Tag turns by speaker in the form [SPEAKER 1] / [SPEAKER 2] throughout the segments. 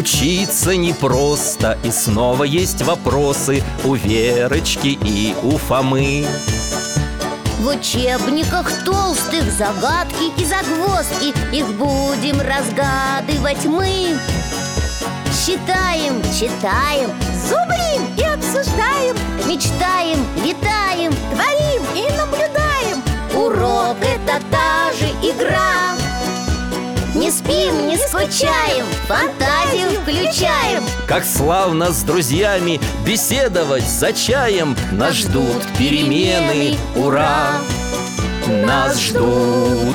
[SPEAKER 1] Учиться непросто, и снова есть вопросы у Верочки и у Фомы.
[SPEAKER 2] В учебниках толстых загадки и загвоздки, их будем разгадывать мы. Считаем, читаем, зубрим и обсуждаем, мечтаем, летаем, творим и наблюдаем. Урок — это та же игра. Не спим, не скучаем, фантазию включаем.
[SPEAKER 1] Как славно с друзьями беседовать за чаем. Нас ждут перемены, ура! Нас ждут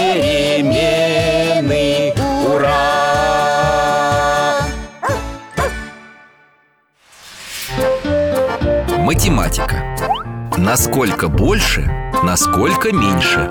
[SPEAKER 1] перемены, ура!
[SPEAKER 3] Математика. Насколько больше, насколько меньше.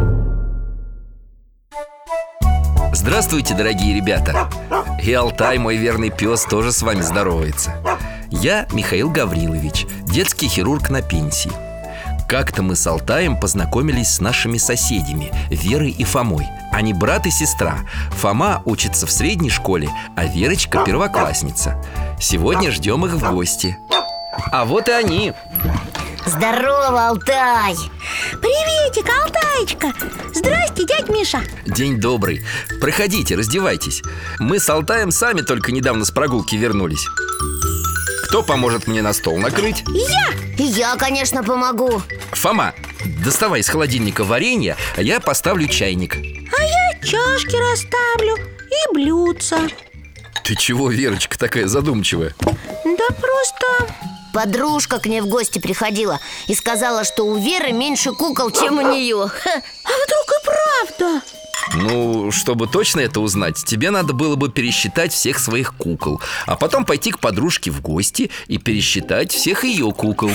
[SPEAKER 3] Здравствуйте, дорогие ребята! И Алтай, мой верный пес, тоже с вами здоровается. Я Михаил Гаврилович, детский хирург на пенсии. Как-то мы с Алтаем познакомились с нашими соседями Верой и Фомой. Они брат и сестра. Фома учится в средней школе, а Верочка первоклассница. Сегодня ждем их в гости. А вот и они.
[SPEAKER 2] Здорово, Алтай!
[SPEAKER 4] Приветик, Алтаечка! Здрасте, дядь Миша!
[SPEAKER 3] День добрый. Проходите, раздевайтесь. Мы с Алтаем сами только недавно с прогулки вернулись. Кто поможет мне на стол накрыть?
[SPEAKER 4] Я!
[SPEAKER 2] И я, конечно, помогу.
[SPEAKER 3] Фома, доставай из холодильника варенье, а я поставлю чайник.
[SPEAKER 4] А я чашки расставлю и блюдца.
[SPEAKER 3] Ты чего, Верочка, такая задумчивая?
[SPEAKER 4] Да просто...
[SPEAKER 2] Подружка к ней в гости приходила и сказала, что у Веры меньше кукол, чем у нее.
[SPEAKER 4] А вдруг и правда?
[SPEAKER 3] Ну, чтобы точно это узнать, тебе надо было бы пересчитать всех своих кукол, а потом пойти к подружке в гости и пересчитать всех ее кукол.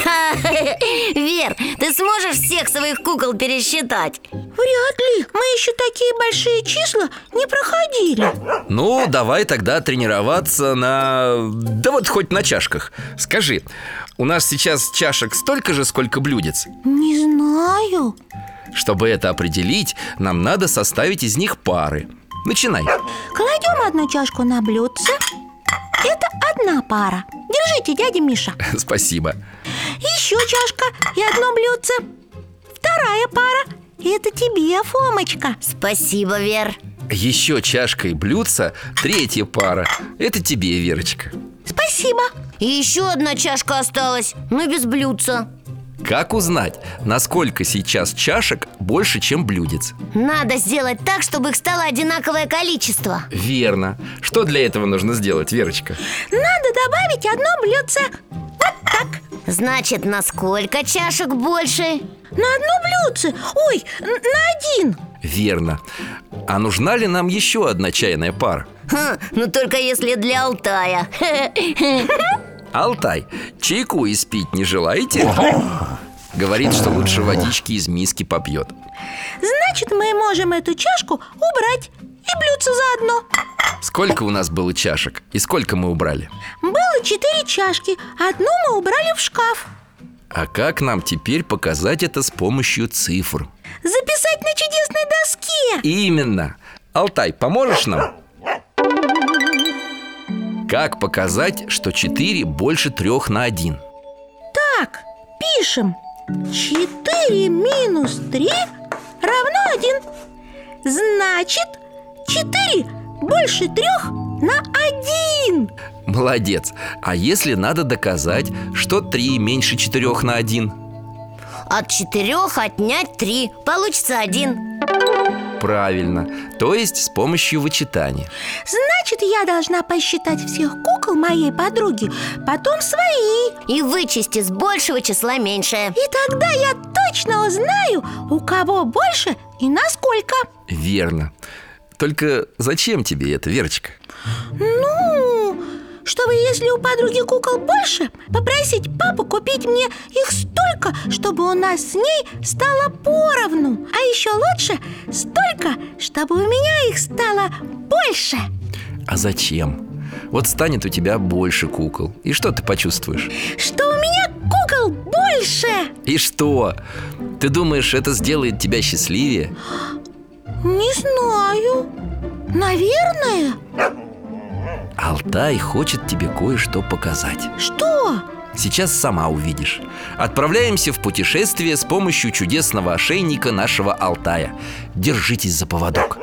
[SPEAKER 2] Вер, ты сможешь всех своих кукол пересчитать?
[SPEAKER 4] Вряд ли, мы еще такие большие числа не проходили.
[SPEAKER 3] Ну, давай тогда тренироваться да вот хоть на чашках. Скажи, у нас сейчас чашек столько же, сколько блюдец?
[SPEAKER 4] Не знаю.
[SPEAKER 3] Чтобы это определить, нам надо составить из них пары. Начинай.
[SPEAKER 4] Кладем одну чашку на блюдце. Это одна пара. Держите, дядя Миша.
[SPEAKER 3] Спасибо.
[SPEAKER 4] Еще чашка и одно блюдце. Вторая пара. Это тебе, Фомочка.
[SPEAKER 2] Спасибо, Вер.
[SPEAKER 3] Еще чашка и блюдце. Третья пара. Это тебе, Верочка.
[SPEAKER 4] Спасибо.
[SPEAKER 2] И еще одна чашка осталась, но без блюдца.
[SPEAKER 3] Как узнать, насколько сейчас чашек больше, чем блюдец?
[SPEAKER 2] Надо сделать так, чтобы их стало одинаковое количество.
[SPEAKER 3] Верно. Что для этого нужно сделать, Верочка?
[SPEAKER 4] Надо добавить одно блюдце. Вот так.
[SPEAKER 2] Значит, на сколько чашек больше?
[SPEAKER 4] На одно блюдце. Ой, на один.
[SPEAKER 3] Верно. А нужна ли нам еще одна чайная пара?
[SPEAKER 2] Ну только если для Алтая.
[SPEAKER 3] Алтай, чайку испить не желаете? Говорит, что лучше водички из миски попьет.
[SPEAKER 4] Значит, мы можем эту чашку убрать и блюдце заодно.
[SPEAKER 3] Сколько у нас было чашек и сколько мы убрали?
[SPEAKER 4] Было 4 чашки, одну мы убрали в шкаф.
[SPEAKER 3] А как нам теперь показать это с помощью цифр?
[SPEAKER 4] Записать на чудесной доске.
[SPEAKER 3] Именно. Алтай, поможешь нам? Как показать, что 4 больше 3 на 1?
[SPEAKER 4] Так, пишем. 4 минус 3 равно 1. Значит, 4 больше 3 на 1.
[SPEAKER 3] Молодец. А если надо доказать, что 3 меньше 4 на 1?
[SPEAKER 2] От 4 отнять 3, получится 1.
[SPEAKER 3] Правильно. То есть с помощью вычитания.
[SPEAKER 4] Значит, я должна посчитать всех кукол моей подруги, потом свои.
[SPEAKER 2] И вычесть из большего числа меньшее.
[SPEAKER 4] И тогда я точно узнаю, у кого больше и насколько.
[SPEAKER 3] Верно. Только зачем тебе это, Верочка?
[SPEAKER 4] Ну, чтобы, если у подруги кукол больше, попросить папу купить мне их столько, чтобы у нас с ней стало поровну. А еще лучше столько, чтобы у меня их стало больше.
[SPEAKER 3] А зачем? Вот станет у тебя больше кукол. И что ты почувствуешь?
[SPEAKER 4] Что у меня кукол больше.
[SPEAKER 3] И что? Ты думаешь, это сделает тебя счастливее?
[SPEAKER 4] Не знаю. Наверное.
[SPEAKER 3] Алтай хочет тебе кое-что показать.
[SPEAKER 4] Что?
[SPEAKER 3] Сейчас сама увидишь. Отправляемся в путешествие с помощью чудесного ошейника нашего Алтая. Держитесь за поводок.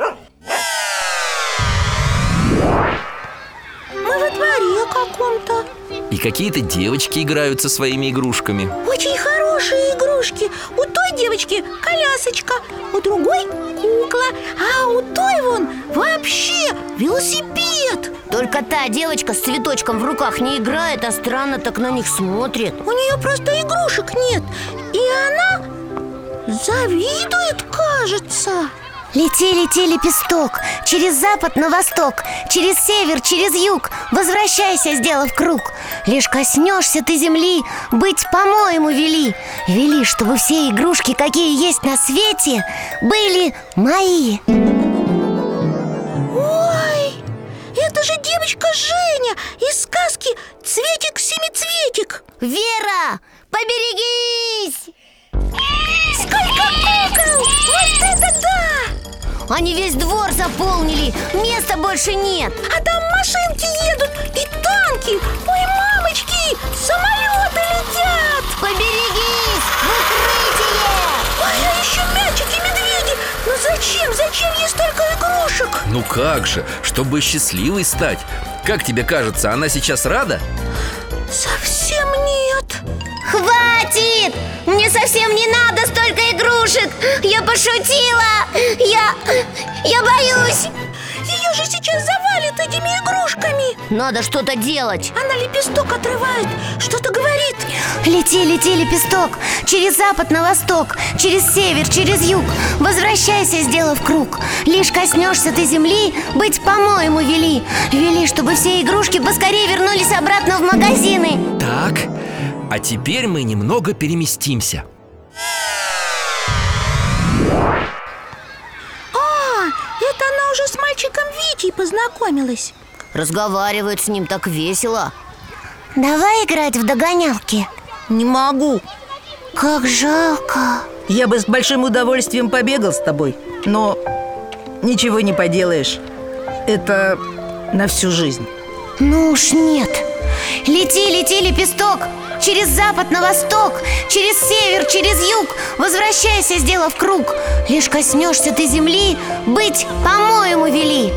[SPEAKER 4] Мы во дворе каком-то.
[SPEAKER 3] И какие-то девочки играют со своими игрушками.
[SPEAKER 4] Очень хорошие игрушки. У той девочки колясочка, у другой кукла, а у той вон вообще велосипед.
[SPEAKER 2] Только та девочка с цветочком в руках не играет, а странно так на них смотрит.
[SPEAKER 4] У нее просто игрушек нет. И она завидует, кажется.
[SPEAKER 2] Лети, лети, лепесток, через запад на восток, через север, через юг, возвращайся, сделав круг. Лишь коснешься ты земли, быть, по-моему, вели. Вели, чтобы все игрушки, какие есть на свете, были мои.
[SPEAKER 4] Ой, это же девочка Женя из сказки «Цветик-семицветик».
[SPEAKER 2] Вера, поберегись!
[SPEAKER 4] Сколько кукол! Вот это да!
[SPEAKER 2] Они весь двор заполнили, места больше нет.
[SPEAKER 4] А там машинки едут и танки. Ой, мамочки, самолеты летят.
[SPEAKER 2] Поберегись, в укрытие!
[SPEAKER 4] Ой, а еще мячики-медведи. Ну зачем? Зачем ей столько игрушек?
[SPEAKER 3] Ну как же, чтобы счастливой стать. Как тебе кажется, она сейчас рада?
[SPEAKER 4] Совсем нет.
[SPEAKER 2] Хватит! Мне совсем не надо столько игрушек! Я пошутила! Я боюсь!
[SPEAKER 4] Ее же сейчас завалит этими игрушками.
[SPEAKER 2] Надо что-то делать.
[SPEAKER 4] Она лепесток отрывает, что-то говорит.
[SPEAKER 2] Лети, лети, лепесток, через запад на восток, через север, через юг. Возвращайся, сделав круг. Лишь коснешься ты земли, быть, по-моему, вели. Вели, чтобы все игрушки поскорее вернулись обратно в магазины.
[SPEAKER 3] Так, а теперь мы немного переместимся.
[SPEAKER 4] Это она уже с мальчиком Витей познакомилась.
[SPEAKER 2] Разговаривают с ним так весело. Давай играть в догонялки.
[SPEAKER 5] Не могу.
[SPEAKER 2] Как жалко.
[SPEAKER 5] Я бы с большим удовольствием побегал с тобой, но ничего не поделаешь. Это на всю жизнь.
[SPEAKER 2] Ну уж нет. Лети, лети, лепесток, через запад на восток, через север, через юг. Возвращайся, сделав круг. Лишь коснешься ты земли, быть, по-моему, вели.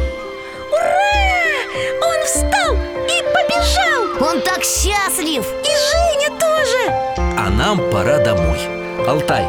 [SPEAKER 4] Ура! Он встал и побежал.
[SPEAKER 2] Он так счастлив.
[SPEAKER 4] И Женя тоже.
[SPEAKER 3] А нам пора домой. Алтай.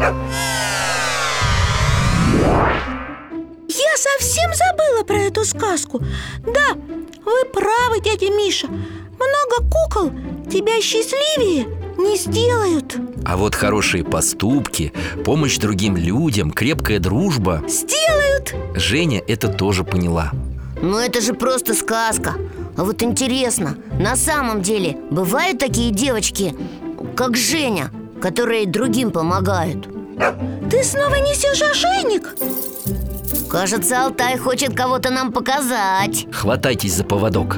[SPEAKER 4] Я совсем забыла про эту сказку. Да, вы правы, дядя Миша. Много кукол тебя счастливее не сделают.
[SPEAKER 3] А вот хорошие поступки, помощь другим людям, крепкая дружба.
[SPEAKER 4] Сделают.
[SPEAKER 3] Женя это тоже поняла.
[SPEAKER 2] Но это же просто сказка. А вот интересно, на самом деле бывают такие девочки, как Женя, которые другим помогают?
[SPEAKER 4] Ты снова несешь ошейник?
[SPEAKER 2] Кажется, Алтай хочет кого-то нам показать.
[SPEAKER 3] Хватайтесь за поводок.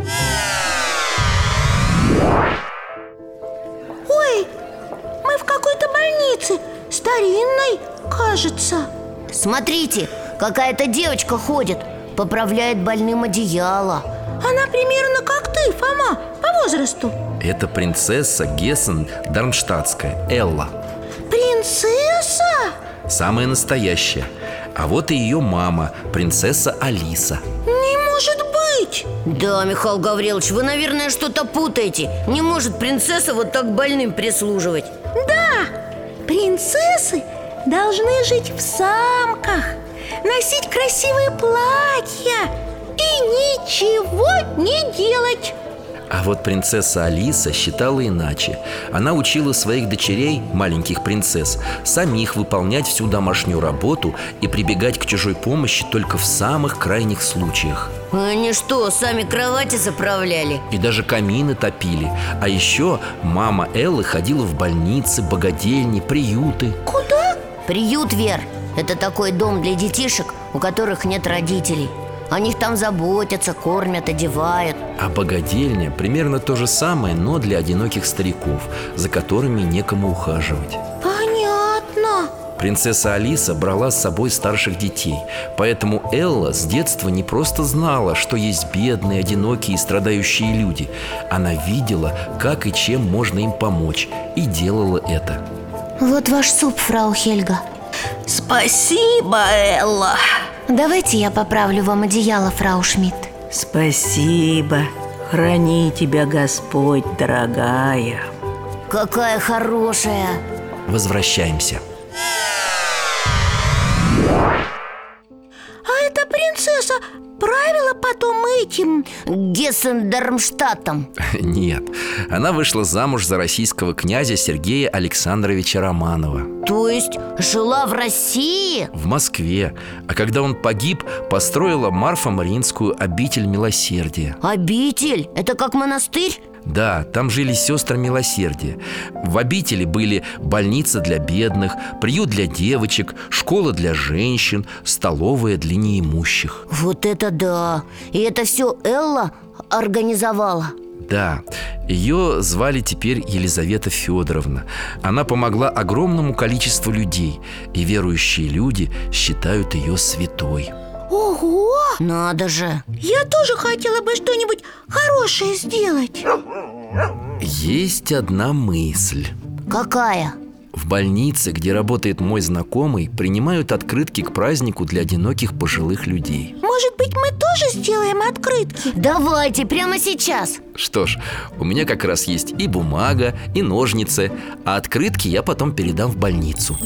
[SPEAKER 4] Ой, мы в какой-то больнице, старинной, кажется.
[SPEAKER 2] Смотрите, какая-то девочка ходит, поправляет больным одеяло.
[SPEAKER 4] Она примерно как ты, Фома, по возрасту.
[SPEAKER 3] Это принцесса Гессен Дармштадтская, Элла.
[SPEAKER 4] Принцесса?
[SPEAKER 3] Самая настоящая. А вот и ее мама, принцесса Алиса.
[SPEAKER 4] Не может быть.
[SPEAKER 2] Да, Михаил Гаврилович, вы, наверное, что-то путаете. Не может принцесса вот так больным прислуживать.
[SPEAKER 4] Да, принцессы должны жить в замках, носить красивые платья и ничего не делать.
[SPEAKER 3] А вот принцесса Алиса считала иначе. Она учила своих дочерей, маленьких принцесс, самих выполнять всю домашнюю работу и прибегать к чужой помощи только в самых крайних случаях.
[SPEAKER 2] Они что, сами кровати заправляли?
[SPEAKER 3] И даже камины топили. А еще мама Эллы ходила в больницы, богадельни, приюты.
[SPEAKER 4] Куда?
[SPEAKER 2] Приют, Вер, это такой дом для детишек, у которых нет родителей. О них там заботятся, кормят, одевают.
[SPEAKER 3] А богадельня примерно то же самое, но для одиноких стариков, за которыми некому ухаживать.
[SPEAKER 4] Понятно.
[SPEAKER 3] Принцесса Алиса брала с собой старших детей, поэтому Элла с детства не просто знала, что есть бедные, одинокие и страдающие люди. Она видела, как и чем можно им помочь, и делала это.
[SPEAKER 2] Вот ваш суп, фрау Хельга.
[SPEAKER 4] Спасибо, Элла.
[SPEAKER 2] Давайте я поправлю вам одеяло, фрау Шмидт.
[SPEAKER 5] Спасибо. Храни тебя Господь, дорогая.
[SPEAKER 2] Какая хорошая.
[SPEAKER 3] Возвращаемся.
[SPEAKER 4] А эта принцесса правила потом этим?
[SPEAKER 2] Гессен-Дармштадтом.
[SPEAKER 3] Нет, она вышла замуж за российского князя Сергея Александровича Романова.
[SPEAKER 2] То есть жила в России?
[SPEAKER 3] В Москве. А когда он погиб, построила Марфа-Мариинскую обитель милосердия.
[SPEAKER 2] Обитель? Это как монастырь?
[SPEAKER 3] Да, там жили сестры милосердия. В обители были больница для бедных, приют для девочек, школа для женщин, столовая для неимущих.
[SPEAKER 2] Вот это да! И это все Элла организовала?
[SPEAKER 3] Да, ее звали теперь Елизавета Федоровна. Она помогла огромному количеству людей, и верующие люди считают ее святой.
[SPEAKER 4] Ого!
[SPEAKER 2] Надо же!
[SPEAKER 4] Я тоже хотела бы что-нибудь хорошее сделать.
[SPEAKER 3] Есть одна мысль.
[SPEAKER 2] Какая?
[SPEAKER 3] В больнице, где работает мой знакомый, принимают открытки к празднику для одиноких пожилых людей.
[SPEAKER 4] Может быть, мы тоже сделаем открытки?
[SPEAKER 2] Давайте, прямо сейчас.
[SPEAKER 3] Что ж, у меня как раз есть и бумага, и ножницы, а открытки я потом передам в больницу.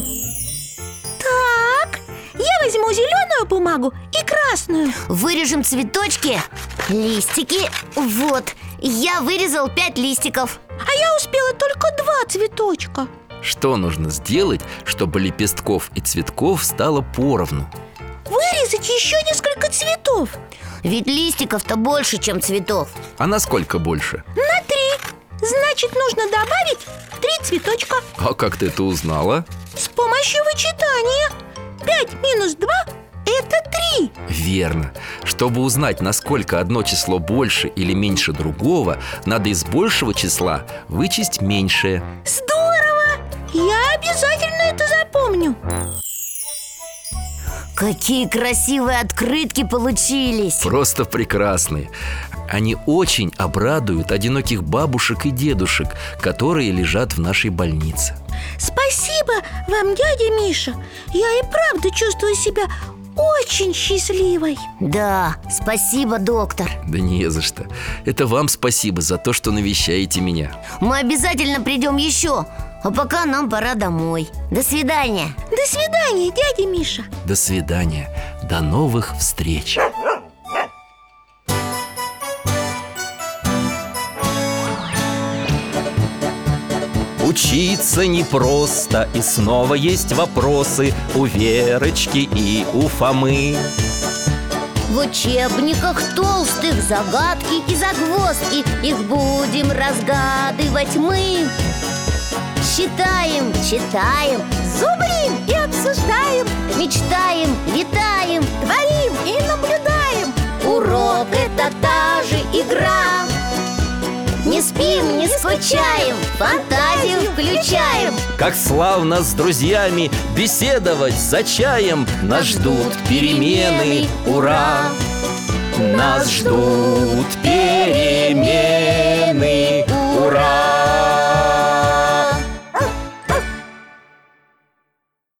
[SPEAKER 4] Так, я возьму зеленую бумагу и красную.
[SPEAKER 2] Вырежем цветочки, листики. Вот, я вырезал 5 листиков.
[SPEAKER 4] А я успела только 2 цветочка.
[SPEAKER 3] Что нужно сделать, чтобы лепестков и цветков стало поровну?
[SPEAKER 4] Вырезать еще несколько цветов.
[SPEAKER 2] Ведь листиков-то больше, чем цветов.
[SPEAKER 3] А насколько больше?
[SPEAKER 4] На 3. Значит, нужно добавить 3 цветочка.
[SPEAKER 3] А как ты это узнала?
[SPEAKER 4] С помощью вычитания. 5 минус 2 – это 3.
[SPEAKER 3] Верно. Чтобы узнать, насколько одно число больше или меньше другого, надо из большего числа вычесть меньшее.
[SPEAKER 4] Здорово! Я обязательно это запомню.
[SPEAKER 2] Какие красивые открытки получились!
[SPEAKER 3] Просто прекрасные. Они очень обрадуют одиноких бабушек и дедушек, которые лежат в нашей больнице.
[SPEAKER 4] Спасибо вам, дядя Миша. Я и правда чувствую себя очень счастливой.
[SPEAKER 2] Да, спасибо, доктор.
[SPEAKER 3] Да не за что. Это вам спасибо за то, что навещаете меня.
[SPEAKER 2] Мы обязательно придем еще. А пока нам пора домой. До свидания.
[SPEAKER 4] До свидания, дядя Миша.
[SPEAKER 3] До свидания. До новых встреч.
[SPEAKER 1] Учиться непросто, и снова есть вопросы у Верочки и у Фомы.
[SPEAKER 2] В учебниках толстых загадки и загвоздки, их будем разгадывать мы. Считаем, читаем, зубрим и обсуждаем, мечтаем, летаем, творим и наблюдаем. Урок — это та же игра. Не спим, не скучаем, фантазию включаем.
[SPEAKER 1] Как славно с друзьями беседовать за чаем. Нас ждут перемены, ура! Нас ждут перемены, ура!